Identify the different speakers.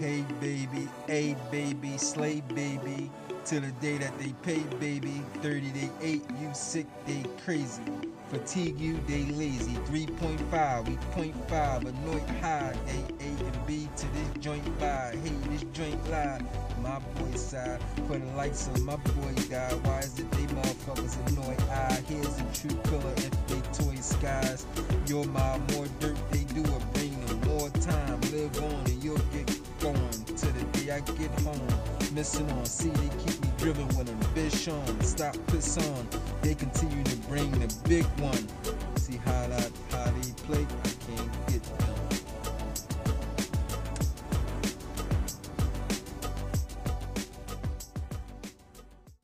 Speaker 1: Hey baby, A baby, slay baby, till the day that they pay baby. 30 they 8, you sick, they crazy. Fatigue you, they lazy. 3.5, we .5, annoyed high. A and B to this joint lie. Hey, this joint lie. My boy side, for the lights on my boy die. Why is it they motherfuckers annoyed? Here's the true color if they toy skies. You're my more dirt they do it, bring them more time. Live on and you'll get going to the day I get home. Missing on, see they keep me driven with ambition. Stop, piss on, they continue to bring the big one. See how they play.